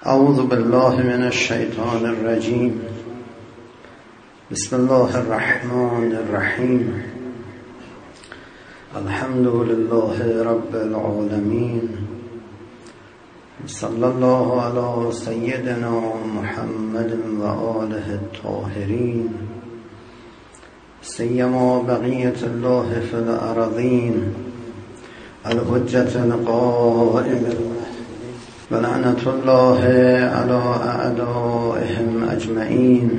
اعوذ بالله من الشیطان الرجیم. بسم الله الرحمن الرحیم. الحمد لله رب العالمین. صلی الله علی سیدنا محمد و آله الطاهرین، سیما بقیة الله فی الارضین، الحجة القائم ولعنة الله على اعدائهم اجمعین.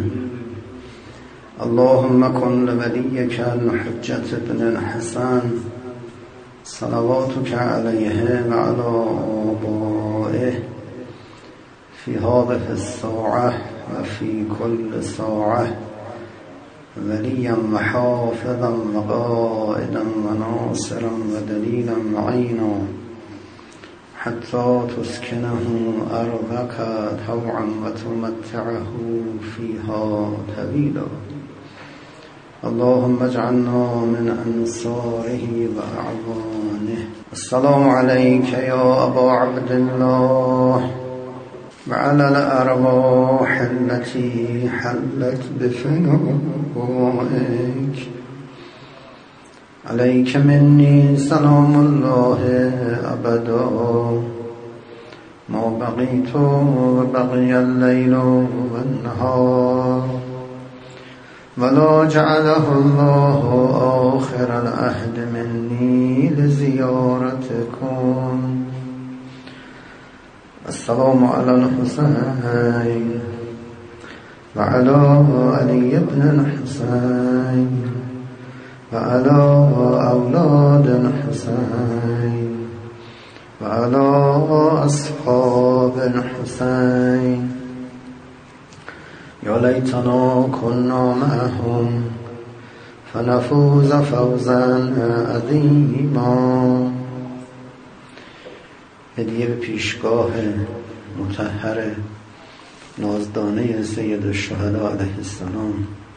اللهم کن لولیک الحجة بن الحسن صلواتك علیه و علی آبائه فی هذه الساعة و فی کل ساعة ولیا و حافظا و قائدا و ناصرا و دلیلا و عینا حتی تسکنه ارضک طوعا و تمتعه فیها طویلا. اللهم اجعلنا من انصاره و اعوانه. السلام علیک یا ابا عبدالله و علی الارواح التي حلت بفنائك. علیک منی سلام الله ابدا ما بقیت و بقی اللیل و النهار ولا جعله الله آخر العهد منی لزیارتكم. السلام علی الحسین و علی علی بن الحسین و علی اولاد الحسین و علی اصحاب الحسین. یا لیتنا کنا معهم فنفوز فوزا عظیما. هدیه به پیشگاه مطهر نازدانه سید الشهداء علیه السلام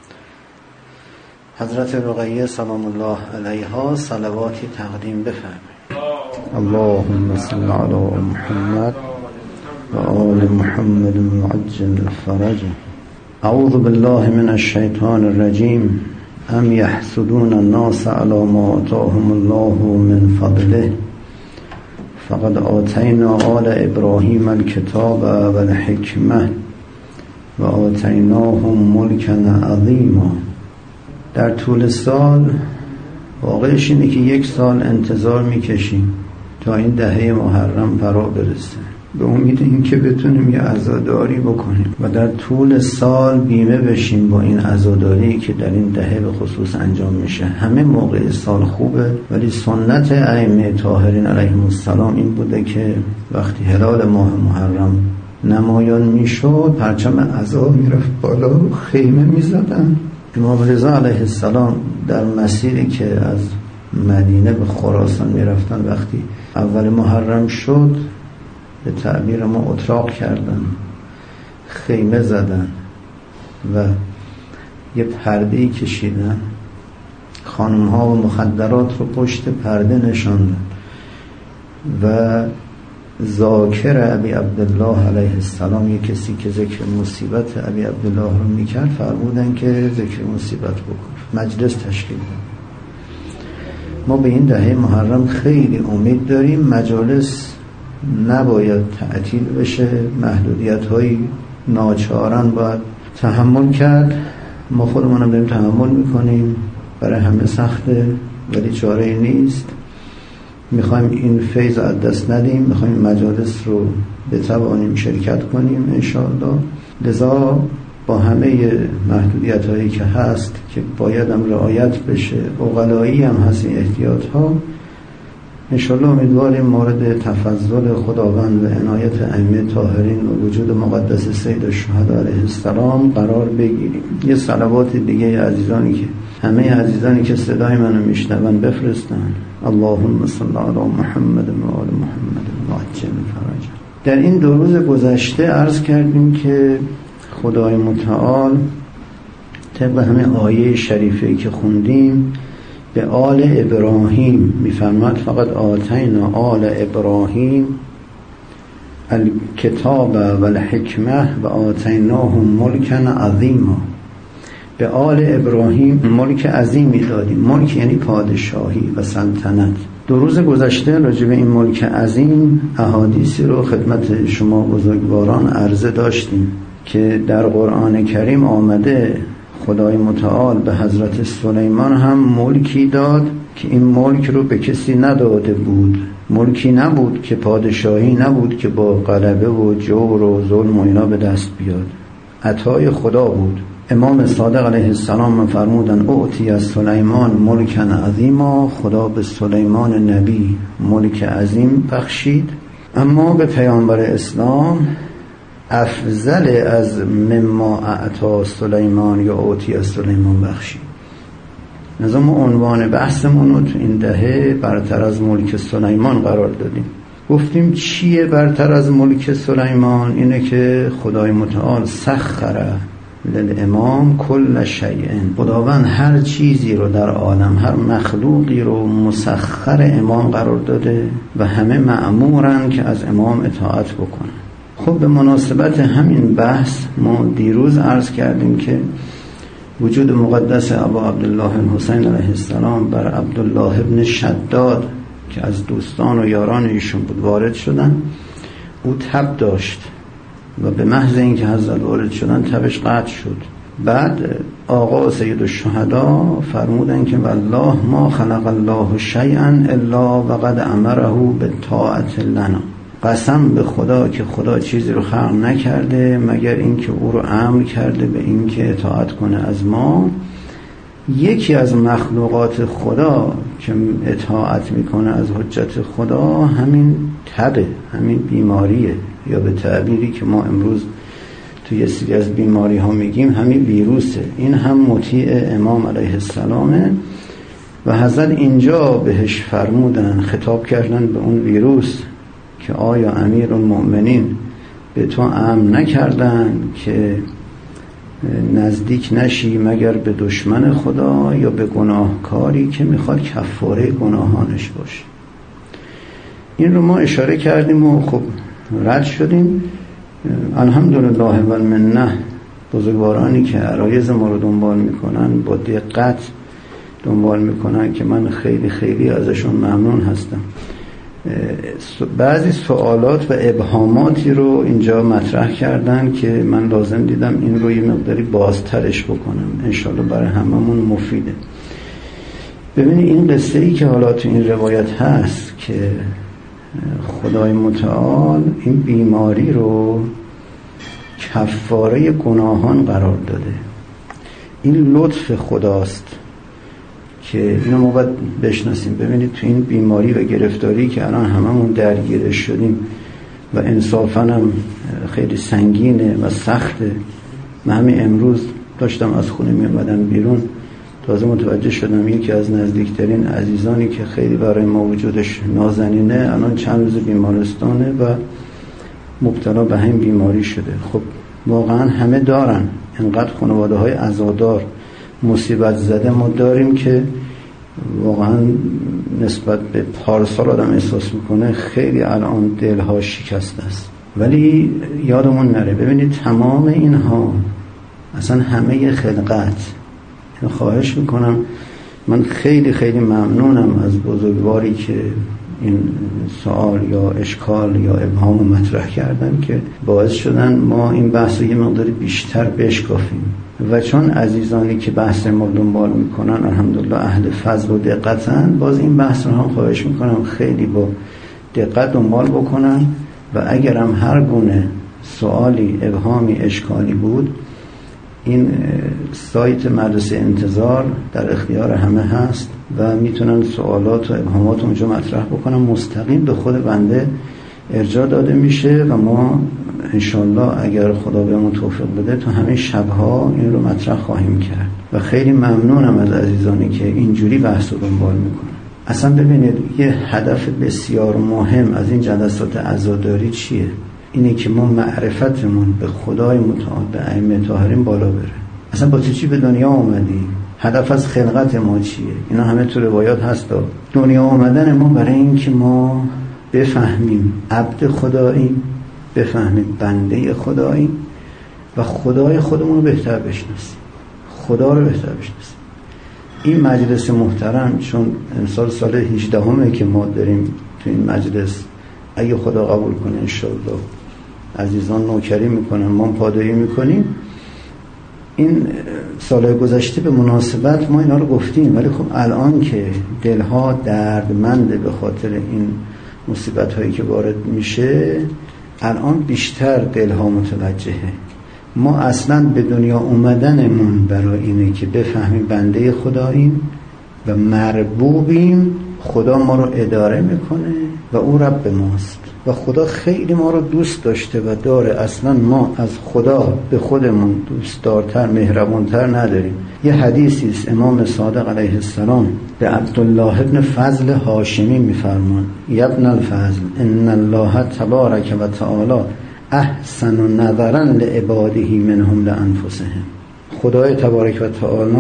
حضرت رقیه سلام الله علیها صلواتی تقدیم بفرمایید. اللهم صل علی محمد و آل محمد وعجل فرجه. اعوذ بالله من الشیطان الرجیم. ام یحسدون الناس علی ما آتاهم الله من فضله فقد آتینا آل ابراهیم الکتاب و الحکمه و آتیناهم ملکا عظیما. در طول سال واقعش اینه که 1 سال انتظار میکشیم تا این دهه محرم فرا برسه، به امید این که بتونیم یه عزاداری بکنیم و در طول سال بیمه بشیم با این عزاداری که در این دهه به خصوص انجام میشه. همه موقع سال خوبه، ولی سنت ائمه طاهرین علیهم السلام این بوده که وقتی هلال ماه محرم نمایان میشد پرچم عزا میرفت بالا، خیمه میزدن. امام رضا علیه السلام در مسیری که از مدینه به خراسان میرفتن وقتی اول محرم شد به تعبیر ما اتراق کردن، خیمه زدن و یه پرده‌ای کشیدن، خانم‌ها و مخدرات رو پشت پرده نشاندن و ذاکر ابی عبدالله علیه السلام، یه کسی که ذکر مصیبت ابی عبدالله رو میکرد، فرمودن که ذکر مصیبت بکن، مجلس تشکیل داد. ما به این دهه محرم خیلی امید داریم. مجالس نباید تعطیل بشه، محدودیت‌های ناچارن باید تحمل کرد. ما خودمونم داریم تحمل میکنیم، برای همه سخته ولی چاره‌ای نیست. میخوایم این فیض از دست ندیم، میخوایم مجالس رو بتوانیم شرکت کنیم انشاءالله. لذا با همه محدودیت‌هایی که هست که باید هم رعایت بشه، عقلایی هم هست این احتیاط‌ها، انشاءالله امیدواریم مورد تفضل خداوند و عنایت ائمه طاهرین و وجود مقدس سید الشهداء علیه السلام قرار بگیریم. یه صلوات دیگه همه عزیزانی که صدای منو میشنون بفرستن. اللهم صل علی محمد و آل محمد و عجل فرجه. در این 2 روز گذشته عرض کردیم که خدای متعال طبق همه آیه شریفه که خوندیم به آل ابراهیم میفرماد فقط آتینا آل ابراهیم الکتاب و الحکمه و آتیناهم ملکا عظیما. به آل ابراهیم ملک عظیمی دادیم. ملک یعنی پادشاهی و سلطنت. 2 روز گذشته راجع به این ملک عظیم احادیثی رو خدمت شما بزرگواران عرضه داشتیم که در قرآن کریم آمده خدای متعال به حضرت سلیمان هم ملکی داد که این ملک رو به کسی نداده بود. ملکی نبود که پادشاهی نبود که با غلبه و جور و ظلم و اینا به دست بیاد. عطای خدا بود. امام صادق علیه السلام فرمودن اعطی از سلیمان ملکا عظیما. خدا به سلیمان نبی ملک عظیم بخشید، اما به پیامبر اسلام افضل از مما اعطا سلیمان یا اعطی از سلیمان بخشید. نظام عنوان بحثمون رو تو این دهه برتر از ملک سلیمان قرار دادیم. گفتیم چیه برتر از ملک سلیمان؟ اینه که خدای متعال سخر للامام کل شیء. خداوند هر چیزی رو در عالم، هر مخلوقی رو مسخر امام قرار داده و همه مأمورن که از امام اطاعت بکنن. خب به مناسبت همین بحث ما دیروز عرض کردیم که وجود مقدس ابا عبدالله الحسین علیه السلام بر عبدالله ابن شداد که از دوستان و یاران ایشون بود وارد شدن. او تب داشت و به محض اینکه حضرت وارد شدن تبش قطع شد. بعد آقا سید الشهدا فرمودن که والله ما خلق الله شیئا الا وقد امره بالطاعة لنا. قسم به خدا که خدا چیزی رو خلق نکرده مگر اینکه او رو امر کرده به اینکه اطاعت کنه از ما. یکی از مخلوقات خدا که اطاعت میکنه از حجت خدا همین تبه، همین بیماریه، یا به تعبیری که ما امروز توی یه سری از بیماری ها میگیم همین ویروسه. این هم مطیع امام علیه السلامه و حضرت اینجا بهش فرمودن، خطاب کردن به اون ویروس که آیا امیرالمؤمنین به تو امر نکردن که نزدیک نشی مگر به دشمن خدا یا به گناهکاری که میخواد کفاره گناهانش باشه. این رو ما اشاره کردیم و خب رد شدیم. الحمدلله و المنه بزرگوارانی که عرایض ما رو دنبال میکنن با دقت دنبال میکنن که من خیلی خیلی ازشون ممنون هستم. بعضی سوالات و ابهاماتی رو اینجا مطرح کردن که من لازم دیدم این رو یه مقداری بازترش بکنم، انشالله برای هممون مفیده. ببینید این قصه ای که حالا تو این روایت هست که خدای متعال این بیماری رو کفاره گناهان قرار داده. این لطف خداست که اینو ما باید بشناسیم. ببینید تو این بیماری و گرفتاری که الان هممون درگیرش شدیم و انصافاً هم خیلی سنگینه و سخته. من همین امروز داشتم از خونه می اومدم بیرون، تازه متوجه شدم یکی از نزدیکترین عزیزانی که خیلی برای ما وجودش نازنینه الان چند روز بیمارستانه و مبتلا به همین بیماری شده. خب واقعا همه دارن، اینقدر خانواده های عزادار مصیبت زده ما داریم که واقعا نسبت به پارسال آدم احساس میکنه خیلی الان دلها شکسته است. ولی یادمون نره ببینید تمام اینها اصلا همه خلقت، خواهش میکنم، من خیلی خیلی ممنونم از بزرگواری که این سوال یا اشکال یا ابهام مطرح کردن که باعث شدن ما این بحث رو یه مقداری بیشتر بشکافیم و چون عزیزانی که بحث ما دنبال میکنن الحمدلله اهل فضل و دقتن، باز این بحث رو هم خواهش میکنم خیلی با دقت دنبال بکنن و اگرم هر گونه سوالی، ابهامی، اشکالی بود این سایت مدرسه انتظار در اختیار همه هست و میتونن سوالات و ابهامات اونجا مطرح بکنن، مستقیم به خود بنده ارجاع داده میشه و ما انشالله اگر خدا بهمون توفیق بده تا همه شبها این رو مطرح خواهیم کرد و خیلی ممنونم از عزیزانی که اینجوری بحث رو دنبال میکنن. اصلا ببینید یه هدف بسیار مهم از این جلسات عزاداری چیه؟ اینه که ما معرفتمون به خدای متعال، به ائمه طاهرین بالا بره. اصلا با چی به دنیا اومدیم؟ هدف از خلقت ما چیه؟ اینا همه تو روایات هست. دنیا آمدن ما برای این که ما بفهمیم عبد خداییم بفهمیم بنده خداییم و خدای خودمون رو بهتر بشناسیم، خدا رو بهتر بشناسیم. این مجلس محترم چون امسال سال 18 که ما داریم تو این مجلس، اگه خدا قبول کنه انشاءالله عزیزان نوکری میکنن، ما پادایی میکنیم. این سال گذشته به مناسبت ما اینا رو گفتیم، ولی خب الان که دلها دردمنده به خاطر این مصیبت هایی که وارد میشه، الان بیشتر دلها متوجهه. ما اصلا به دنیا اومدنمون برای اینه که بفهمیم بنده خداییم و مربوبیم، خدا ما رو اداره میکنه و او رب ماست و خدا خیلی ما رو دوست داشته و داره. اصلا ما از خدا به خودمون دوستدارتر مهربانتر نداریم. یه حدیثی است امام صادق علیه السلام به عبدالله ابن فضل هاشمی میفرمان: یا ابن الفضل ان الله تبارک و تعالی احسن نظرا لعباده منهم لانفسهم. خدای تبارک و تعالی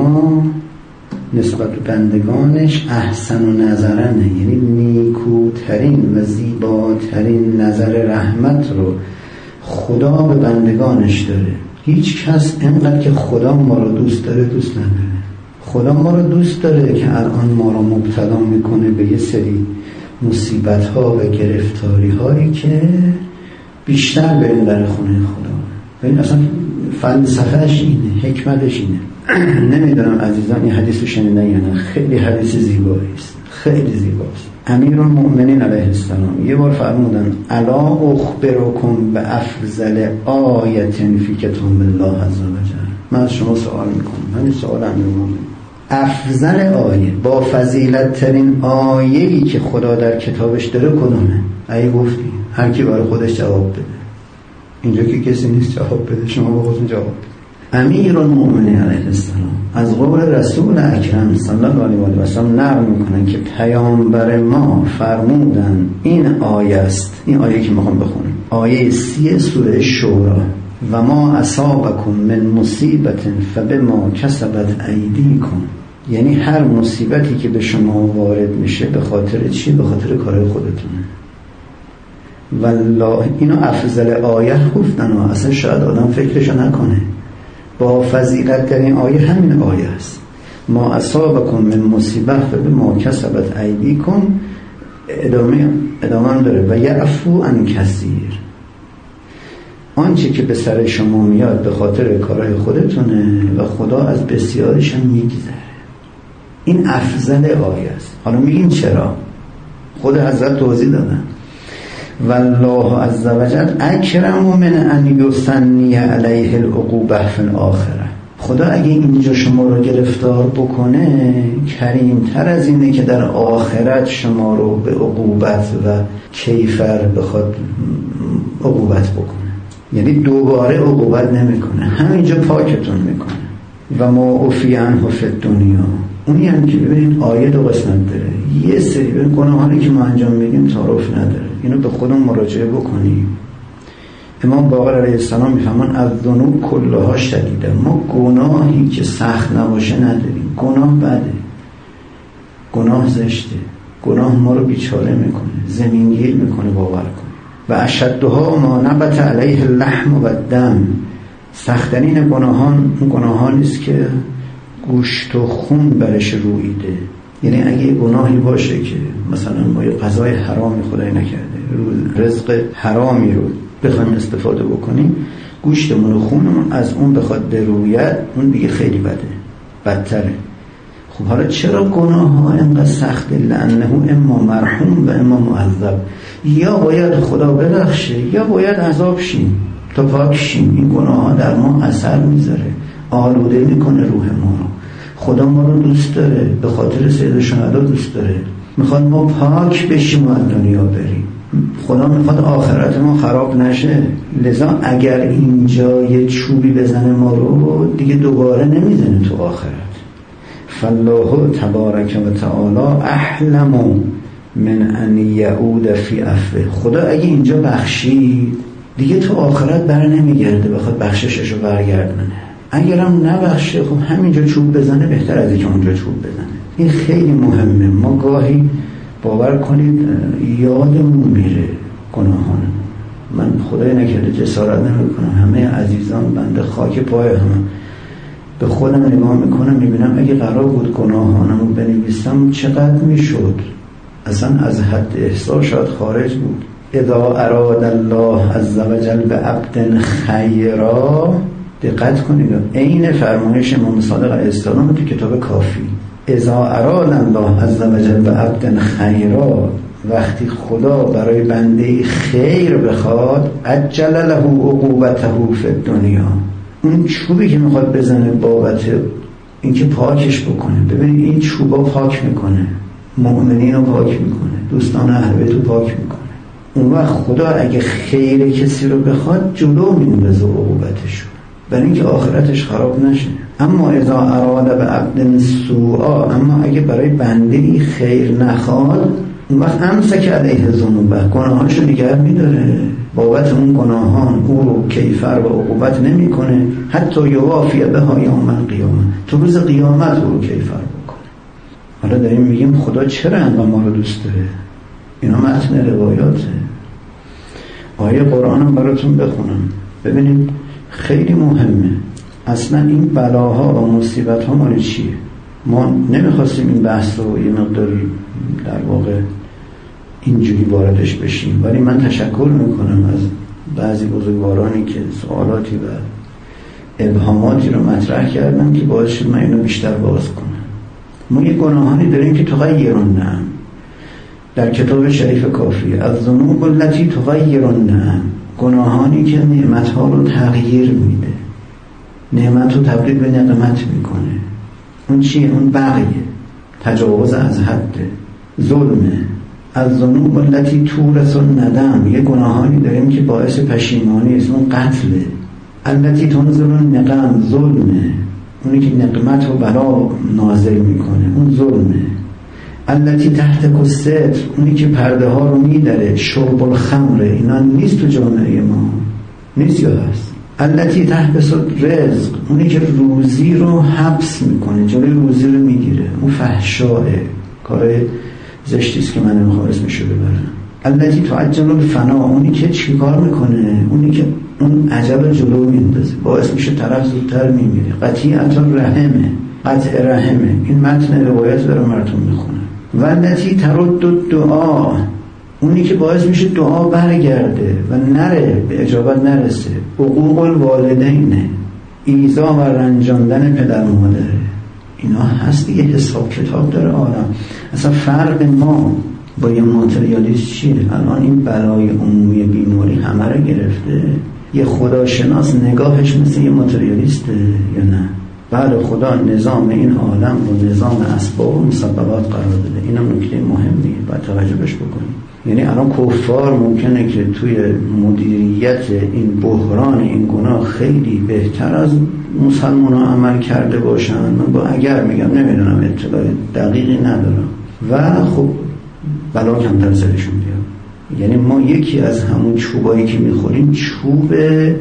نسبت به بندگانش احسن نظرنه، یعنی نیکوترین و زیباترین نظر رحمت رو خدا به بندگانش داره. هیچ کس اینقدر که خدا ما رو دوست داره دوست نداره. خدا ما رو دوست داره که الان ما رو مبتلا میکنه به یه سری مصیبت ها و گرفتاری هایی که بیشتر بریم در خونه خدا. ببین اصلا فلسفهش اینه، حکمتش اینه. نمیدونم عزیزان این حدیث رو شنیدن یا نه، خیلی حدیث زیبایی است، خیلی زیباست. امیرالمؤمنین علیه السلام یه بار فرمودن: الا اخبرکم بافضل آیه فی کتاب الله عز وجل. من از شما سوال میکنم، همین سوال امیرالمؤمنین، افضل آیه، با فضیلت ترین آیه‌ای که خدا در کتابش داره کدومه؟ اگه گفتی هر کی برای خودش جواب بده. اینجا که کسی نیست جواب بده، شما با خودتون جواب بده. امیرالمؤمنین علیه السلام از قول رسول اکرم صلی الله علیه و سلم نقل میکنن که پیامبر ما فرمودن این آیه است، این آیه که میخوام بخونم، آیه 30 سوره شورا: و ما اصابکم من مصیبت فبما کسبت ایدیکم. یعنی هر مصیبتی که به شما وارد میشه به خاطر چی؟ به خاطر کارهای خودتونه. والله اینو افضل آیه گفتن و اصلا شاید آدم فکرشو نکنه. با فضیلت در این آیه همین آیه است: ما اصابکم من مصیبه فبما کسبت ایدیکم. ادامه داره: و یعفو عن کثیر. آنچه که به سر شما میاد به خاطر کارهای خودتونه و خدا از بسیارش هم میگذره. این افضل آیه است. حالا میگیم چرا؟ خود حضرت توضیح دادن: والله عز وجل اکرم من ان یثنی علیه العقوبه فی الاخره. خدا اگه اینجا شما رو گرفتار بکنه کریمتر از اینه که در آخرت شما رو به عقوبت و کیفر بخواد عقوبت بکنه. یعنی دوباره عقوبت نمیکنه، همینجا پاکتون میکنه. و ما عفی عنه فی الدنیا. اونی هم که ببینید آیه دو قسمت داره. یه سری ببین گناهانی که ما انجام میدیم تعارف نداره، اینو به خودمون مراجعه بکنیم. امام باقر علیه السلام میفهمن الذنوب کلها شدیده. ما گناهی که سخت نباشه نداریم. گناه بده، گناه زشته، گناه ما رو بیچاره میکنه، زمینگیر میکنه. باور کن. و اشدها ما نبت علیه اللحم و الدم. سخت‌ترین گناهان است که گوشت و خون برش رویده. یعنی اگه گناهی باشه که مثلا ما یه غذای حرامی خدای نکرده، رزق حرامی رو بخوایم استفاده بکنیم، گوشتمون و خونمون از اون بخواد بروید، اون دیگه خیلی بدتره. خب حالا چرا گناه ها اینقدر سخته؟ لانه اما مرحوم و اما معذب. یا باید خدا ببخشه یا باید عذاب شیم تا پاک شیم. این گناه ها در ما اثر میذاره، آلوده میکنه روح ما رو. خدا ما رو دوست داره، به خاطر سید شهدا دوست داره، میخواد ما پاک بشیم و از دنیا بریم. خدا میخواد آخرت ما خراب نشه. لذا اگر اینجا یه چوبی بزنه ما رو، دیگه دوباره نمیزنه تو آخرت. فالله تبارک و تعالی احلم من ان یعود فی عفوه. خدا اگه اینجا بخشید دیگه تو آخرت بر نمیگرده بخواد بخشششو برگردونه. اگرم نبخشه خب همینجا چوب بزنه بهتر از اینکه اونجا چوب بزنه. این خیلی مهمه. ما گاهی باور کنید یادمون میره گناهان، من خدای نکرده جسارت نمیکنم، همه عزیزان بنده خاک پای همه، به خودم نگاه میکنم میبینم اگه قرار بود گناهانمو بنویسم چقدر میشد، اصلا از حد احسان شاید خارج بود. اذا اراد الله عز وجل به عبد خیرا، دقت کنید عین فرمایش امام صادق علیه السلام تو کتاب کافی، اذا اراد الله عز وجل به عبد خیرا، وقتی خدا برای بنده خیر بخواد عجل له عقوبته فی الدنیا، اون چوبی که میخواد بزنه بابت اینکه پاکش بکنه، ببینید این چوبا پاک میکنه، مؤمنین رو پاک میکنه، دوستان اهل بیت رو پاک میکنه. اون وقت خدا اگه خیر کسی رو بخواد جلو میندازه عقوبتش، برای اینکه آخرتش خراب نشه. اما اذا اراد به عبد سوءا، اما اگه برای بنده خیر نخواد، اون وقت امسک علیه ذنوبه، گناهانش رو نگه میداره، بابت اون گناهان او رو کیفر و عقوبت نمی کنه، حتی یوافی بها یوم القیامه، تو روز قیامت او رو کیفر بکنه. حالا داریم میگیم خدا چرا انقدر ما رو دوست داره؟ اینا متن روایاته. آیه قرآنم براتون بخونم ببینید، خیلی مهمه. اصلا این بلاها و مصیبت ها مال چیه؟ ما نمیخواستیم این بحث رو یه مقداری در واقع اینجوری واردش بشیم، ولی من تشکر میکنم از بعضی بزرگوارانی که سوالاتی و ابهاماتی رو مطرح کردن که باعث شد من اینو بیشتر باز کنم. ما یه گناهانی داریم که تغیرن، در کتاب شریف کافی از ذنوب التي تغیرن، گناهانی که نعمتها رو تغییر میده، نعمت رو تبدیل به نقمت میکنه. اون چیه؟ اون بغیه، تجاوز از حد، ظلمه. از ذنوب التي تورث الندم، یه گناهانی داریم که باعث پشیمانی است، اون قتله. التي تنزل النقم، ظلمه، اونی که نقمت و بلا نازل میکنه، اون ظلمه. التي تحت الستر، اونی که پرده ها رو میداره، شرب الخمر، اینا نیست تو جامعه ما، نیست یا هست. التي تحبس الرزق، اونی که روزی رو حبس میکنه، جلوی روزی رو میگیره، اون فحشاه، کار زشتیست که من نمیخوام اسمشو ببرم. التي تعجل الفنا، اونی که چی کار میکنه؟ اونی که اون عجب جلو میندازه، باعث میشه طرف زودتر میمیره. قطیعت الرحمه، قطع رحمه. این متن روایت دارم براتون میخونم. و التي ترد الدعا، اونی که باعث میشه دعا برگرده و نره، به اجابت نرسه. حقوق الوالدین، ایذا و رنجاندن پدر مادره. اینا هست دیگه، حساب کتاب داره عالم. اصلا فرق ما با یه ماتریالیست چیه؟ الان این بلای عمومی بیماری همه رو گرفته. یه خداشناس نگاهش مثل یه ماتریالیسته یا نه؟ بله، خدا نظام این عالم رو نظام اسباب و مسببات قرار داده. اینم نکته مهمیه، باید توجهش بکنیم. یعنی الان کفار ممکنه که توی مدیریت این بحران این گناه خیلی بهتر از مسلمان ها عمل کرده باشن. من با اگر میگم، نمیدونم، اطلاع دقیقی ندارم و خب بلا کمتر سرشون بیاد. یعنی ما یکی از همون چوبایی که میخوریم چوب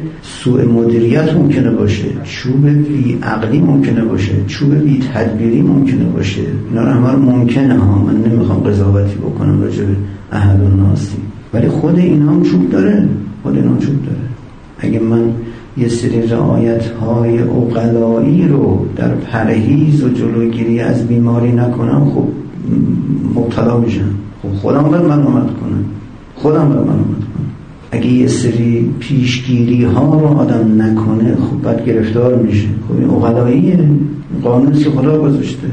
سوء مدیریت ممکنه باشه، چوب بی عقلی ممکنه باشه، چوب بی تدبیری ممکنه باشه. اینا رو همه ممکنه ها، من نمیخوام قضاوتی بکنم راجع به احد و ناسی، ولی خود اینا هم چوب داره، خود اینا هم چوب داره. اگه من یه سری رعایت‌های عقلایی رو در پرهیز و جلوگیری از بیماری نکنم، خب مبتلا میشم. خب خودم باید ملامت کنم. اگه یه سری پیشگیری ها رو آدم نکنه، خب بعد گرفتار میشه. خب این عقلاییه، قانونی که خدا گذاشته.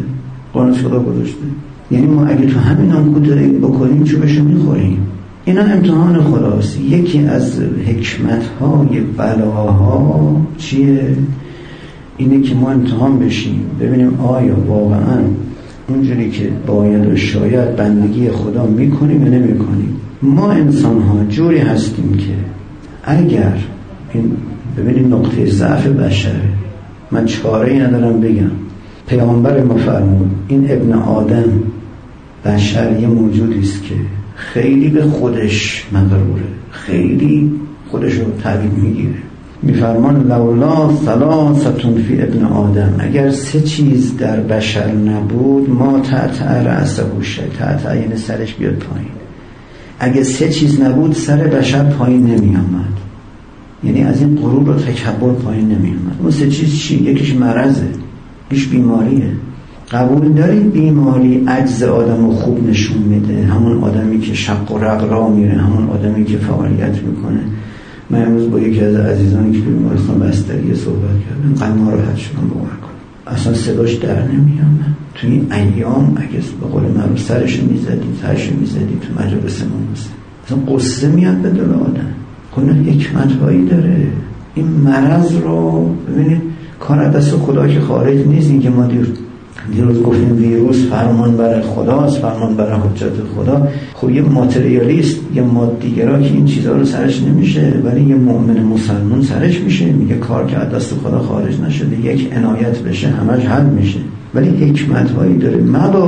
یعنی ما اگه تو همین هم کوتاهی بکنیم چوبشو میخوریم. اینا امتحان خداست. یکی از حکمت‌های بلاها چیه؟ اینه که ما امتحان بشیم، ببینیم آیا واقعا اونجوری که باید و شاید بندگی خدا میکنیم یا نمیکنیم. ما انسان ها جوری هستیم که اگر این، ببینید نقطه ضعف بشره، من چاره‌ای ندارم بگم. پیامبر ما فرمود این ابن آدم، بشر، یه موجودی است که خیلی به خودش مغروره، خیلی خودش رو تعبیر میگیره. میفرمان لولا ثلاثه فی ابن آدم، اگر 3 چیز در بشر نبود، ما تحت رأسه شد، تحت یعنی سرش بیاد پایین. اگه 3 چیز نبود سر بشر پایین نمی آمد. یعنی از این غرور و تکبر پایین نمی آمد. اون 3 چیز چی؟ یکیش مرضه، یکیش بیماریه. قبول دارید بیماری عجز آدم رو خوب نشون میده؟ همون آدمی که شق و رق راه میره، همون آدمی که فعالیت میکنه. من امروز با یکی از عزیزانی که بیمارستان بستری صحبت کردم، انقدر ناراحت شدم باور کنم، اصلا صداش در نمیاد. تو این ایام اگه به قول معروف سرش میزدی تو مجالس ما اصلا قصه میاد به دل آدم. کنه حکمت‌هایی داره. این مرض رو ببینید کار از دست خدا که خارج نیست. این که ما دیروز گفتیم ویروس فرمان بر خداست، فرمان بر حجت خدا. خب یه ماتریالیست، یه مادیگرا که این چیزها رو سرش نمیشه، ولی یه مؤمن مسلمان سرش میشه. میگه کار که از دست خدا خارج نشده، یک عنایت بشه همش حل میشه. ولی حکمت‌هایی داره.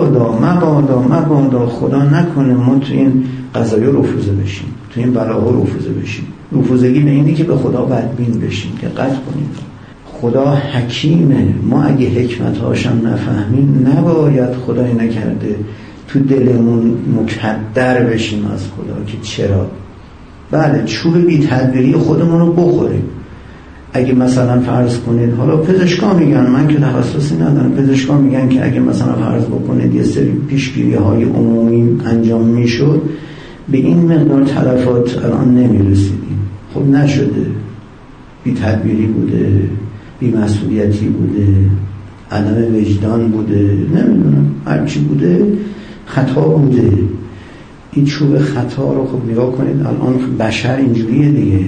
مبادا خدا نکنه ما تو این قضایا رفوزه بشیم، تو این بلاها رفوزه بشیم. رفوزگی به اینه که به خدا بدبین بشیم. دقت کنید، خدا حکیمه. ما اگه حکمت‌هاشم نفهمیم نباید خدای نکرده تو دلمون مکدر بشیم از خدا که چرا. بله چوب بی تدبیری خودمون رو بخوریم. اگه مثلا فرض کنید، حالا پزشکا میگن، من که تخصصی ندارم، پزشکا میگن که اگه مثلا فرض بکنید یه سری پیشگیری‌های عمومی انجام میشد به این مقدار تلفات الان نمیرسیدیم. خب نشده. بی تدبیری بوده، بی مسئولیتی بوده، عدم وجدان بوده، نمیدونم هرچی بوده، خطا بوده. این چوب خطا رو خب نگاه کنید الان بشر اینجوریه دیگه.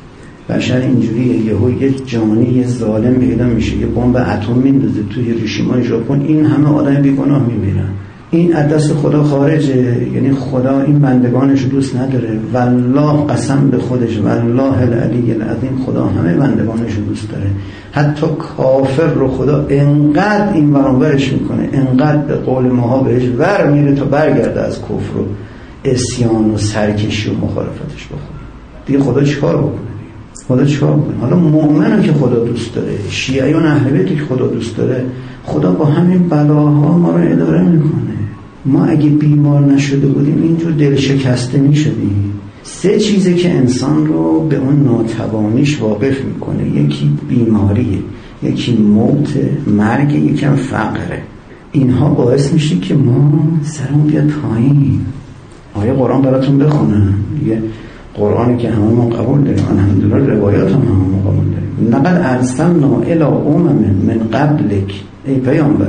بشر اینجوریه، یه جانی یه ظالم پیدا میشه یه بمب اتم میندازه توی هیروشیما ژاپن، این همه آدم بیگناه میمیرن. این از دست خدا خارجه. یعنی خدا این بندگانش رو دوست نداره. والله قسم به خودش، والله العلی العظیم، خدا همه بندگانش رو دوست داره. حتی کافر رو خدا انقدر این ورانورش میکنه، انقدر به قول ماها بهش ور میره تا برگرده از کفر و عصیان و سرکشی و مخالفتش با خدا. دیگه خدا چیکار بکنه؟ خدا چیکار کنه؟ حالا مؤمنه که خدا دوست داره، شیعیان اهل بیت که خدا دوست داره، خدا با همین بلاها ما رو اداره میکنه. ما اگه بیمار نشده بودیم اینجور دل شکسته میشدیم. 3 چیزی که انسان رو به اون ناتوانیش واقف میکنه، یکی بیماریه، یکی موت، مرگ، یکی هم فقره. اینها باعث میشه که ما سرمون بیاد پایین. آیه قرآن براتون بخونم. یه قرآنی که هممون قبول داریم، الحمدلله روایات هم هممون قبول داریم. لقد ارسلنا الی امم من قبلک، ای پیامبر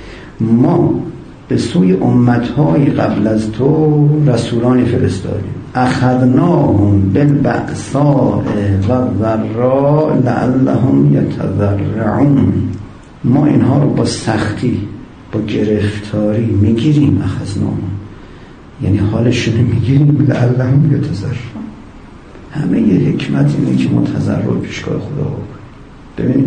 ما به سوی امت‌های قبل از تو رسولانی فرستادیم. اخذناهم بالبأساء والضراء لعلهم یتضرعون. ما اینها رو با سختی، با گرفتاری میگیریم. اخذناهم یعنی حالشون میگیریم، لعلهم یتضرعون. همه یه حکمت اینه که ما تضرع پیشگاه خدا بکنیم. ببینید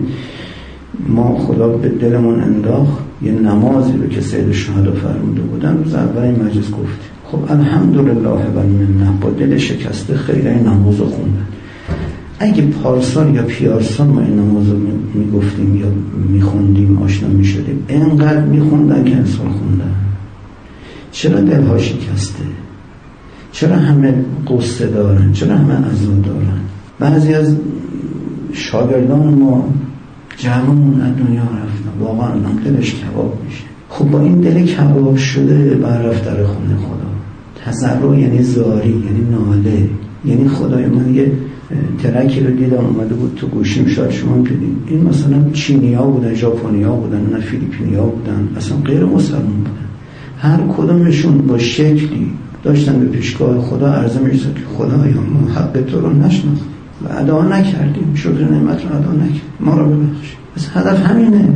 ما خدا به دلمون انداخت یه نمازی رو که سید الشهدا فرموده بودن، روز اول این مجلس گفتیم. خب الحمدلله و المنه با دل شکسته خیلی این نماز رو خوندن. اگه پارسال یا پیارسال ما این نماز رو میگفتیم یا میخوندیم، آشنا میشدیم، اینقدر میخوندن که انسان خوندن. چرا دلها شکسته؟ چرا همه قصه دارن؟ چرا همه عزم دارن؟ بعضی از شاگردان ما جوان از دنیا رفتن، واقعا هم دلش کباب میشه. خب با این دل کباب شده بر رفت در خونه خدا. تضرع یعنی زاری، یعنی ناله، یعنی خدای من یه ترکی رو دیدم اومده بود تو گوشیم، شاید شما هم دیدین. این مثلا چینیا بودن، ژاپنیا بودن، نه فیلیپینیا بودن، اصلا غیر مسلمان بودن. هر کدومشون با شکلی داشتن به پیشگاه خدا عرضه می‌کردن که خدایا ما حق تو رو نشناختیم و ادا نکردیم، شکر نعمت رو ادا نکردیم، ما رو ببخش. بس هدف همینه.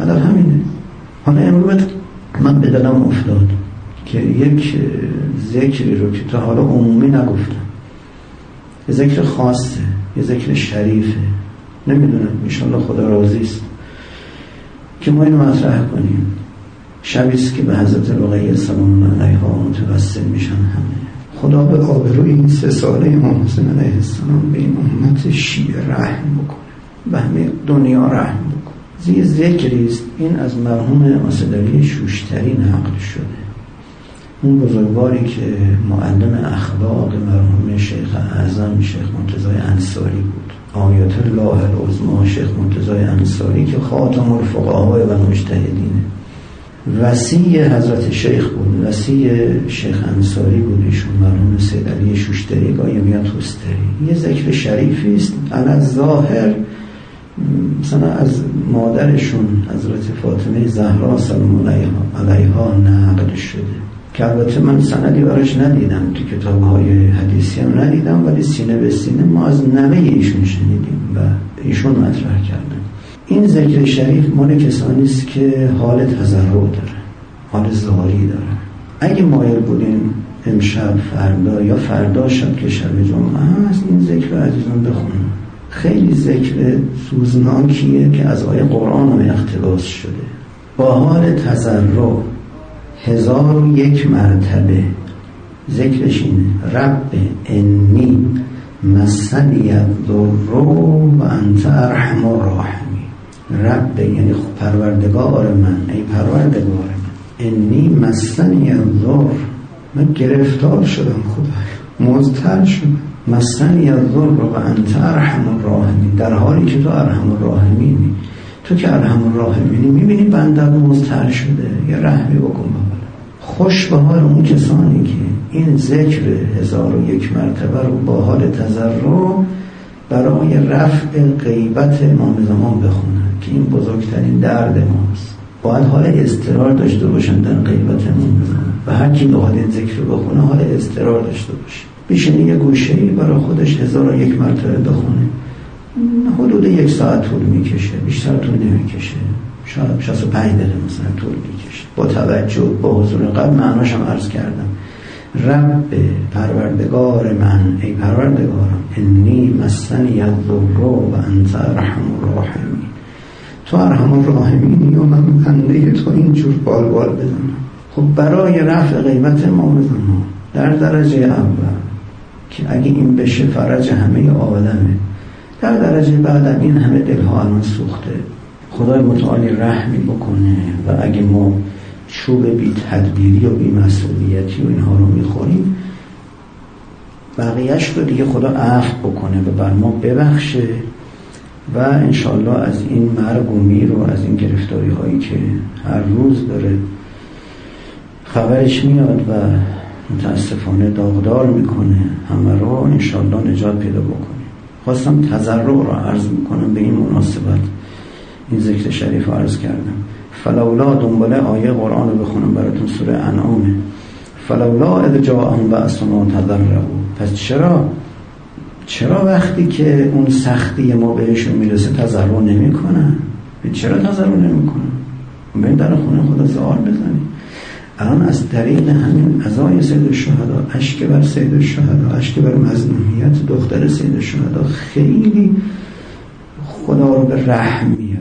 حالا امروز من به دلم افتاد که یک ذکری رو که تا حالا عمومی نگفتم، یه ذکر خاصه، یه ذکر شریفه، نمیدونم انشالله خدا راضی است که ما اینو مطرح کنیم. شبیست که به حضرت رقیه سلام الله علیها متوسل میشن همه. خدا به آبروی این 3 ساله امام حسین علیه السلام به این امت شیعه رحم بکنه، به همه دنیا رحم بکنه. یه ذکری است، این از مرحوم آصدعلی شوشتری نقل شده. اون بزرگواری که معلم اخلاق مرحوم شیخ اعظم شیخ مرتضی انصاری بود، آیت الله العظمی شیخ مرتضی انصاری که خاتم الفقها و مجتهدینه، وصی حضرت شیخ بود، وصی شیخ انصاری بود ایشون، مرحوم سید علی شوشتری، گاهی میاد توستری. یه ذکر شریفی است علی ظاهر مثلا از مادرشون حضرت فاطمه زهرا سلام علیها نقل شده که البته من سندی براش ندیدم، تو کتاب‌های حدیثی هم ندیدم، ولی سینه به سینه ما از نوه ایشون شنیدیم و ایشون مطرح کردن. این ذکر شریف مال کسانی است که حال تضرع داره، حال زاری داره. اگه مایل بودین امشب فردا یا فردا شب که شب جمعه است این ذکر عزیزان بخونن. خیلی ذکر سوزناکیه که از آیه قرآن هم اقتباس شده. با حال تضرع 1001 مرتبه ذکرش اینه: رب انی مسنی الضر و انت ارحم الراحمین. رب یعنی پروردگار من، ای پروردگار من، انی مسنی الضر، من گرفتار شدم خدایا، مضطر شدم، مسنی الضر و انت ارحم الراحمین، در حالی که تو ارحم الراحمینی. تو که ارحم الراحمینی میبینی بنده مضطر شده، یه رحمی بکن بابا. خوش به حال اون کسانی که این ذکر 1001 مرتبه رو با حال تضرع برای رفع غیبت امام زمان بخونن که این بزرگترین درد ماست. باید حال اضطرار داشته باشن در غیبت امام زمان و هر کی بخواد این ذکر رو بخونه حال اضطرار داشته باشه. بشینه یه گوشه‌ای برای خودش 1001 مرتبه بخونه، حدود 1 ساعت طول میکشه، بیشتر طول نمیکشه، شاید 65 دقیقه مثلا طول میکشه، با توجه با حضور قلب. معناش هم عرض کردم: رب پروردگار من، ای پروردگارم، انی مسنی الضر و انت ارحم الراحمین، تو ارحم الراحمینی و من بنده تو اینجور بال بزنم. خب برای رفع غیبت امام زمان در درجه اول که اگه این بشه فرج همه عالمه، در درجه بعد این همه دلها الان سوخته، خدای متعالی رحمی بکنه و اگه ما چوب بی تدبیری و بی مسئولیتی و اینها رو میخوریم، بقیهش رو دیگه خدا عفو بکنه و بر ما ببخشه و انشالله از این مرگ و میر و از این گرفتاری هایی که هر روز داره خبرش میاد و متاسفانه داغدار میکنه همه رو، انشالله نجات پیدا بکنه. خواستم تضرع رو عرض میکنم به این مناسبت، این ذکر شریف رو عرض کردم. فلولا دنباله آیه قرآن رو بخونم براتون، سوره انعامه. فلولا اذ جاءهم بأسنا تضرعوا، پس چرا وقتی که اون سختی ما بهشون میرسه تضرع نمیکنن؟ چرا تضرع نمیکنن؟ برید در خونه خدا زار بزنید. الان از طریق همین عزای سید الشهدا، اشک بر سید الشهدا، اشک بر مظلومیت دختر سید الشهدا، خیلی خدا رو به رحم میاره.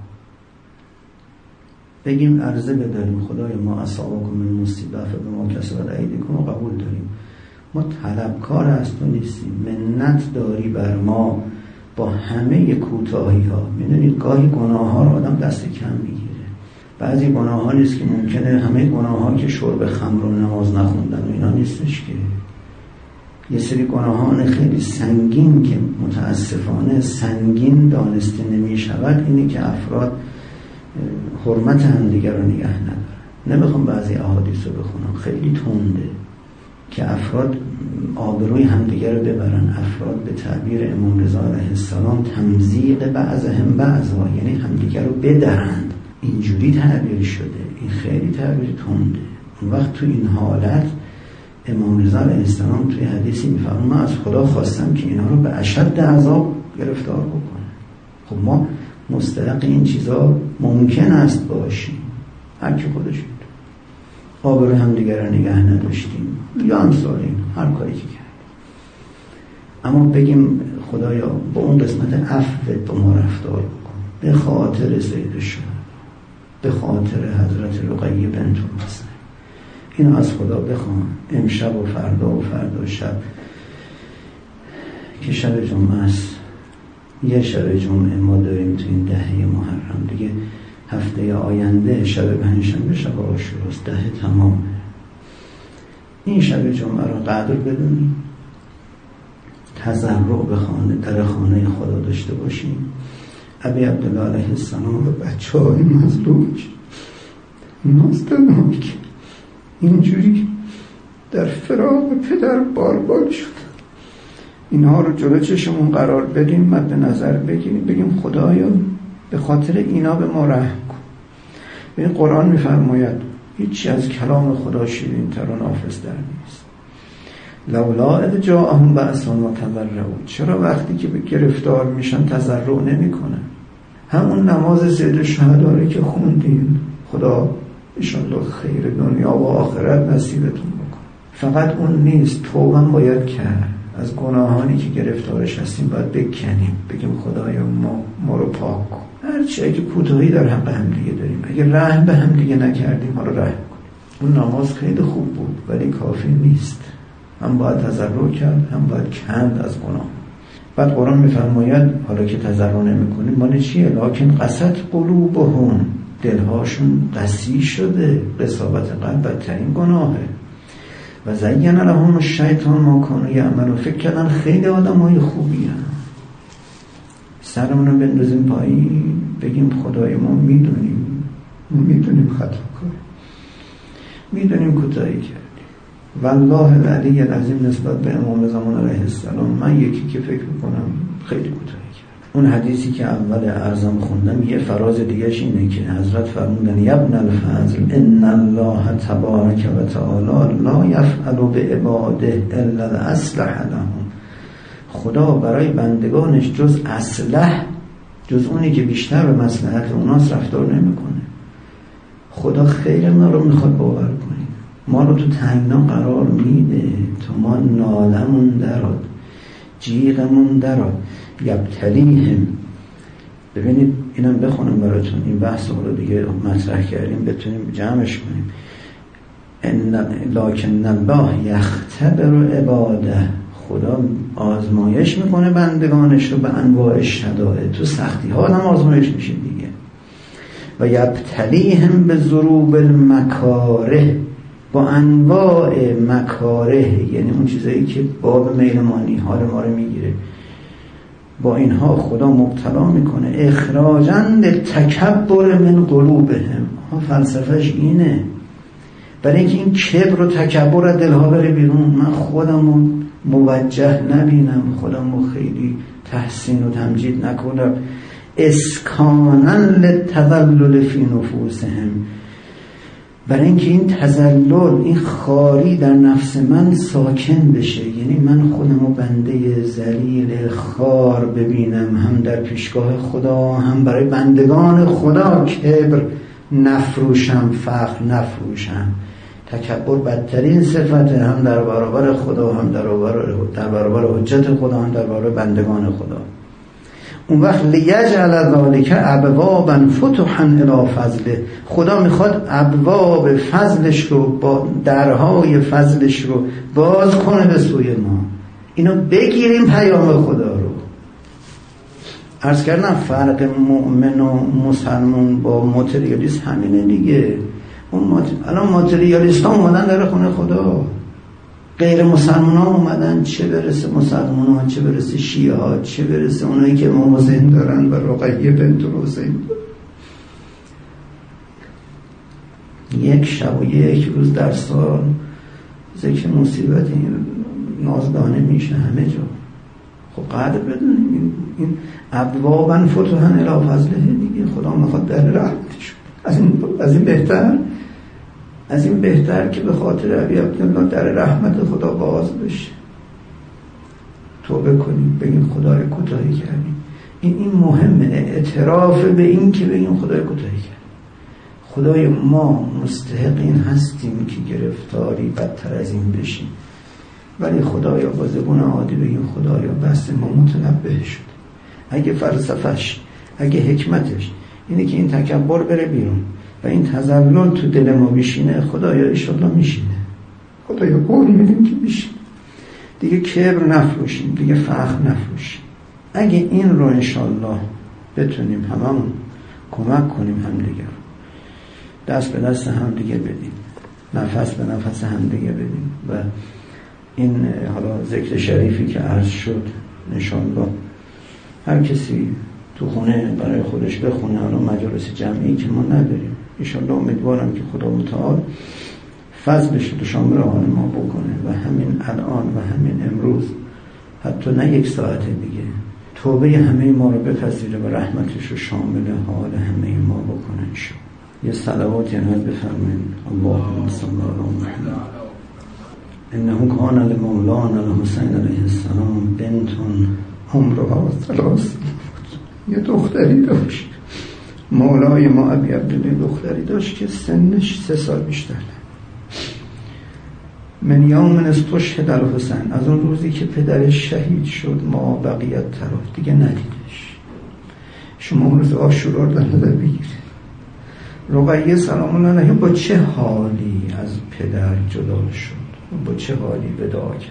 بگیم عرضه بداریم خدای ما اصابکم من مصیبه فبما کسبت ایدیکم و قبول داریم. ما طلبکار از تو نیستیم، منت داری بر ما با همه کوتاهی ها. میدونید گاهی گناه ها رو آدم دست کم میگیره، بعضی گناه ها نیست که ممکنه همه گناه ها که شرب خمر و نماز نخوندن و اینا نیستش، که یه سری گناهان خیلی سنگین که متاسفانه سنگین دانسته نمی شود اینه که افراد حرمت همدیگر رو نگه ندارن. نمیخوام بعضی احادیث رو بخونم، خیلی تنده، که افراد آبروی همدیگر رو ببرن، افراد به تعبیر امام رضا علیه السلام تمزیق بعضهم بعضا، یعنی همدیگر رو بدرند، اینجوری تعبیر شده. این خیلی تعبیر تنده. اون وقت تو این حالت امام رضا علیه السلام توی حدیثی میفرماید من از خدا خواستم که اینا رو به اشد عذاب گرفتار بکنه. خب ما مستحق این چیزا ممکن است باشیم، هر کی خودش میدونه. آبرو هم دیگر رو نگه نداشتیم یا امثالین، هر کاری که کرد. اما بگیم خدایا با اون قسمت عفوت با ما رفتار بکن، به خاطر سید الشهدا، به خاطر حضرت رقیه بنت الحسین. اینو از خدا بخوام امشب و فردا شب که شب جمعه است. یه شب جمعه ما داریم تو این دهه محرم دیگه، هفته آینده شب پنجشنبه شب عاشوراست، دهه تمامه. این شب جمعه رو قدر بدونیم، تضرع به خانه در خانه خدا داشته باشیم. ابی عبدالله علیه السلام و بچه‌های مظلومش نازدناک اینجوری در فراق پدر بال شد. اینها رو جلو چشمون قرار بدیم، مد نظر بگیریم، بگیم خدایا به خاطر اینا به ما رحم کن. این قرآن میفرماید هیچی از کلام خدا شیرین تر و نافذ در نیست. لولا اذ جاءهم بأسنا تضرعوا، چرا وقتی که به گرفتار میشن تضرع نمیکنن؟ همون نماز سید شهدا که خوندین، خدا انشالله خیر دنیا و آخرت نصیبتون بکن. فقط اون نیست، توبه باید کرد. از گناهانی که گرفتارش هستیم باید بکنیم، بگیم خدایا ما رو پاک کن. هرچی اگه کوتاهی در حق هم دیگه داریم، اگه رحم به هم دیگه نکردیم، ما رو رحم کن. اون نماز خیلی خوب بود ولی کافی نیست. هم باید تضرع کرد، هم باید کند از گناه. بعد قرآن میفرماید حالا که تضرع نمی‌کنیم مال چیه؟ لکن قست قلوبهم، دلهاشون قسی شده. قساوت قلب بدترین گناهه. و زین لهم الشیطان ما کانوا یعملون، فکر کردن خیلی آدمای خوبی هم. سرمون رو بندازیم پایین، بگیم خدای ما میدونیم خطا کنیم، میدونیم کوتاهی کردیم. والله العلی العظیم نسبت به امام زمان علیه السلام من یکی که فکر میکنم خیلی کوتاهی کرد. اون حدیثی که اول ارزم خوندم یه فراز دیگهش اینه که حضرت فرمودن ابن الفضل ان الله تبارک و تعالی لا یفعل بعباده الا الاصلح لهم. خدا برای بندگانش جز اصلح، جز اونی که بیشتر به مصلحت اوناست رفتار نمیکنه. خدا خیر ما رو میخواد باور کنیم، ما رو تو تنگنا قرار میده، تو ما نالمون دراد، جیغمون دراد. یبتلیهم. ببینید اینم بخونم براتون، این بحث رو دیگه مطرح کردیم بتونیم جمعش کنیم. لکن الله یختبر عباده، خدا آزمایش میکنه بندگانش رو به انواع شدائد، تو سختی ها هم آزمایش میشه دیگه. و یبتلیهم به ضروب المکاره، با انواع مکاره، یعنی اون چیزایی که باب میلمانی حال ما رو میگیره، با اینها خدا مبتلا میکنه. اخراجاً للتکبر من قلوبهم، فلسفهش اینه، برای اینکه این کبر و تکبر از دلها بره بیرون. من خودم رو موجه نبینم، خودم رو خیلی تحسین و تمجید نکنم. اسکاناً للتذلل فی نفوسهم، برای اینکه این تذلل، این خاری در نفس من ساکن بشه. یعنی من خودم رو بنده ذلیل خار ببینم، هم در پیشگاه خدا هم برای بندگان خدا کبر نفروشم، فخر نفروشم. تکبر بدترین صفته، هم در برابر خدا، هم در برابر حجت خدا، هم در برابر بندگان خدا. اون وقت لیجعل ذلک ابوابا فتحا الی فضله، خدا میخواد ابواب فضلش رو، با درهای فضلش رو باز کنه به سوی ما. اینو بگیریم پیام خدا رو. عرض کردم فرق مؤمن و مسلمان با ماتریالیست همینه دیگه. الان ماتریالیست ها اومدن در خونه خدا، غیر مسلمان ها اومدن، چه برسه مسلمان ها، چه برسه شیعه ها، چه برسه اونایی که امام حسین دارن و رقیه بنت حسین دارن. یک شب و یک روز در سال ذکر مصیبت نازدانه میشه همه جا. خب قدر بدونیم این ابوابا فتحا الی فضله دیگه. خدا میخواد در رحمتش. از این بهتر که به خاطر ابی عبدالله در رحمت خدا باز بشه. توبه کنیم، بگیم خدای کوتاهی کردیم. این مهمه، اعتراف به این که بگیم خدای کوتاهی کردیم. خدای ما مستحق این هستیم که گرفتاری بدتر از این بشیم، ولی خدایا با زبون عادی بگیم خدایا بس ما متنبه شد. اگه فلسفهش، اگه حکمتش اینه که این تکبر بره بیرون و این تذلل تو دل ما بشینه، خدایا انشالله میشینه. خدایا قول میدیم که میشینه دیگه. کبر نفروشیم دیگه، فخر نفروشیم. اگه این رو انشالله بتونیم هممون کمک کنیم همدیگه رو، دست به دست همدیگه بدیم، نفس به نفس همدیگه بدیم، و این حالا ذکر شریفی که عرض شد انشاءالله هر کسی تو خونه برای خودش بخونه، حالا مجالس جمعی که ما نداریم، انشاءالله امیدوارم که خدا متعال فضلش رو شامل حال ما بکنه و همین الان و همین امروز حتی نه 1 ساعت دیگه توبه همه ما رو بپذیره و رحمتش رو شامل حال همه ما بکنه انشاءالله. یه صلوات یعنی بفرمایید اللهم صل علی محمد انه کان لمولانا الحسین علیه السلام بنت عمرها 3. یه دختری داشت مولای ما ابی عبدالله، دختری داشت که سنش 3 سال بیشتر نه. من یوم استشهد الحسین، از اون روزی که پدرش شهید شد ما بقیت طرف دیگه ندیدش. شما روز عاشورا رو در نظر بگیرید. رقیه سلام الله علیها با چه حالی از پدر جدا شد، با چه حالی وداع کرد.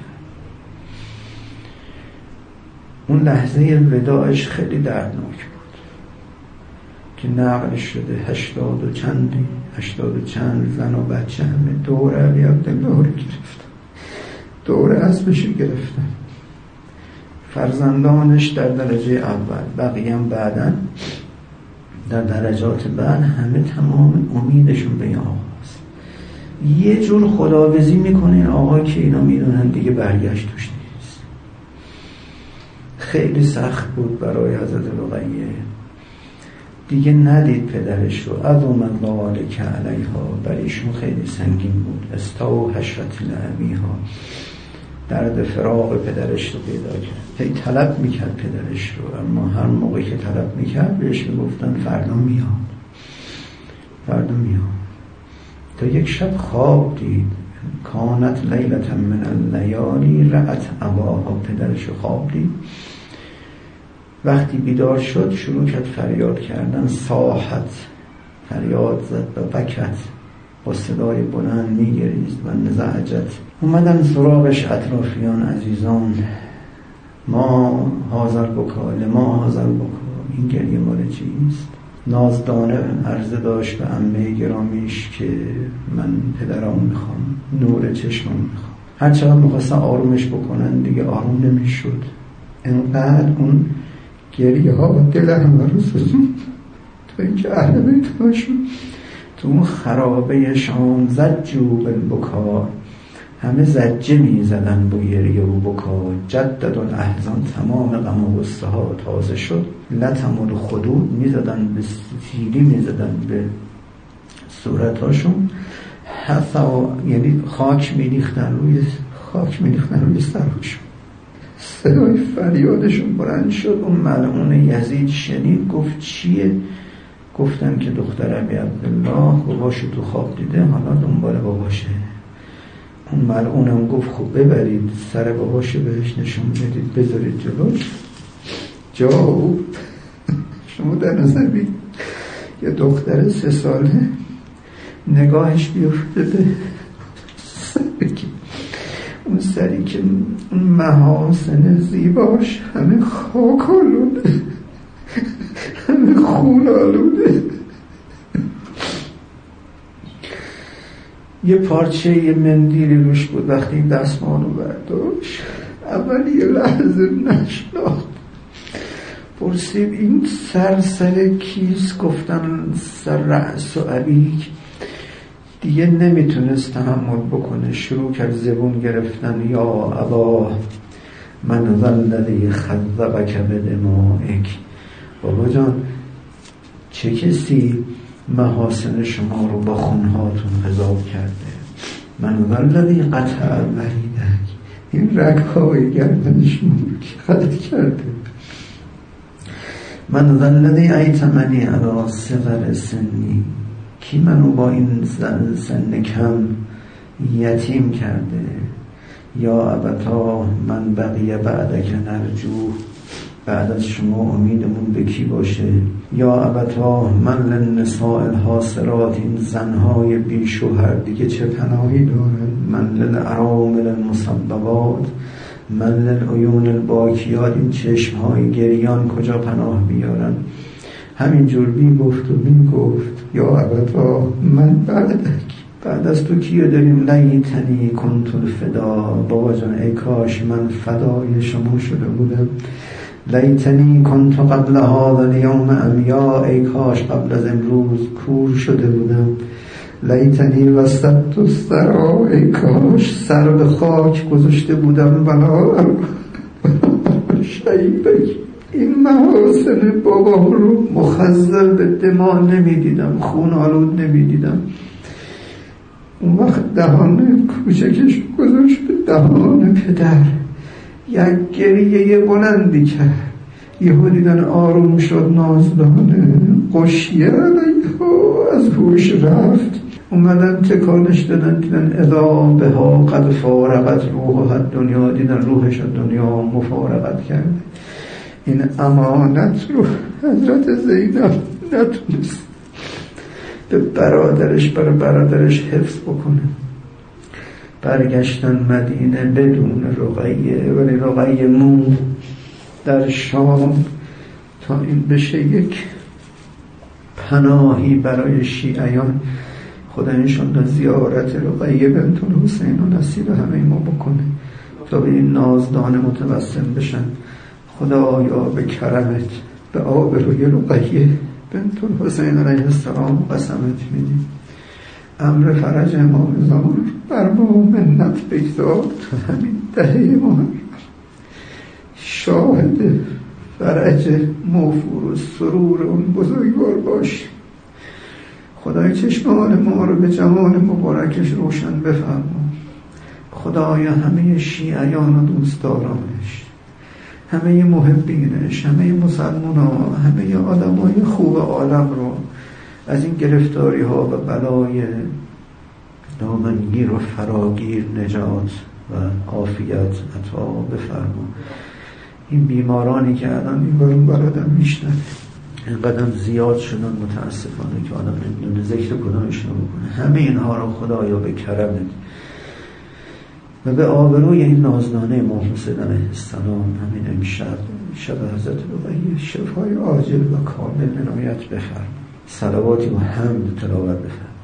اون لحظه وداعش خیلی دردناک بود که نقل شده 80 و چند زن و بچه همه دور علی عبدالله رو گرفتن، دور اسبش رو گرفتن. فرزندانش در درجه اول، بقیه هم بعدن در درجات بعد، همه تمام امیدشون به این آقاست. یه جور خداویسی میکنه این آقا که اینا میدونن دیگه برگشت توش نیست. خیلی سخت بود برای حضرت رقیه، دیگه ندید پدرش رو. عظم ذلک علیها، برای ایشون خیلی سنگین بود. استوحشت لابیها، درد فراق پدرش رو پیدا کرد. هی طلب میکرد پدرش رو، اما هر موقعی که طلب میکرد بهش میگفتن فردا میاد. تا یک شب خواب دید، کانت لیلة من اللیالی رأت اباها، پدرش رو خواب دید. وقتی بیدار شد شروع کرد فریاد کردن، صاحت، فریاد زد و بکت، با صدای بلند میگریست و نزعجت. اومدن سراغش اطرافیان عزیزان، ما حاضر بکا، لما حاضر بکا، این گریه مال چیست؟ نازدانه عرضه داشت به عمه گرامیش که من پدرام میخوام، نور چشمم میخوام. هر چقدر میخواستن آرومش بکنن دیگه آروم نمیشد. انقدر اون گریه ها دل همه رو سوزون تا اینکه اهل بیت شد. تو اون خرابه شام زجو بالبکا، همه زجه می زدن با گریه و بکا. جدد الاحزان، تمام غم و غصه ها تازه شد. لطم الخدود، می زدن به تیری، می زدن به صورتاشون. حثا، یعنی خاک می ریختن روی سرشون. صدای فریادشون بلند شد. اون ملعون یزید شنید، گفت چیه؟ گفتن که دختر ابی عبدالله باباشو تو خواب دیده، حالا دنبال باباشه. اون ملعونم گفت خب ببرید سر باباشو بهش نشون بدید، بذارید جلوش. جاو شما در نظر بید یه دختر 3 ساله نگاهش بیفته به سرکی، اون سری که اون محاسن زیباش همه خاک آلوده، همه خون آلوده. یه پارچه یه مندیلی روش بود. وقتی این دستمال رو برداشت اول یه لحظه نشناخت، پرسید این سر کیست؟ گفتن سر رأس و عبیک. دیگه نمیتونست تحمل بکنه، شروع کرد زبون گرفتن. یا ابا من ذلذی خذبک بدمائک، بابا جان چه کسی محاسن شما رو با خونهاتون قضاوت کرده؟ من ذلذی قطع وریدک، این رگ‌های گردنش که قطع کرده. من ذلذی ایتمنی علی صغر سنی، کی منو با این سن کم یتیم کرده؟ یا ابتا من بقیه بعدک نرجو، بعد از شما امیدمون به کی باشه؟ یا ابتا من للنساء الحاصرات، این زنهای بی شوهر دیگه چه پناهی دارن؟ من للارامل المصببات، من للعیون الباکیات، این چشمهای گریان کجا پناه بیارن؟ همینجور بی گفت. یا ابتا من بعدک، بعد از تو کیو داریم؟ لیتنی کنت الفدا. بابا جان ای کاش من فدای شما شده بودم. لیتنی کنت قبل هذا اليوم عمیا. ای کاش قبل از امروز کور شده بودم. لیتنی وسطت الثری. ای کاش سر به خاک گذاشته بودم. بلا شیبک. این محاسن بابا رو مخزل به دماغ نمیدیدم، خون آلود نمیدیدم. اون وقت دهان کوچکش گذاشت به دهان پدر، یک گریه بلندی کرد. یهو دیدن آروم شد، نازدانه قشیه علیها از هوش رفت. اومدن تکانش دادن، دیدن اذا بها قد فارقت روحها دنیا. دیدن روحش دنیا مفارقت کرده. این امانت رو حضرت زینب نتونست به برادرش حفظ بکنه. برگشتن مدینه بدون رقیه، ولی رقیه مون در شام تا این بشه یک پناهی برای شیعیان. خدا انشالله زیارت رقیه بنت الحسین و نصیب همه ما بکنه تا به این نازدان متوسم بشن. خدایا به کرمت به آبروی رقیه بنت الحسین علیه السلام قسمت میدیم. امر فرج امام زمان بر ما منت بگذار تو همین دهه ما شاهد فرج موفور و سرور اون بزرگوار باش. خدای چشمان ما رو به جمال مبارکش روشن بفرما. خدایا همه شیعیان و دوستدارانش، همه محبینش، همه مسلمان، همه آدمای خوب عالم رو از این گرفتاری ها و بلای دامنگیر و فراگیر نجات و عافیت عطا بفرما. این بیمارانی که الان این برون برادم میشنن اینقدر زیاد شدن متاسفانه که آدم نمیدونه ذکر کدامشون بکنه. همه اینها رو خدایا به کرمت و به آبروی این نازدانه امام حسین علیه السلام همین امشب شب حضرت رقیه شفای عاجل و کامل عنایت بفرما. صلواتی و حمد تلاوت بفرما.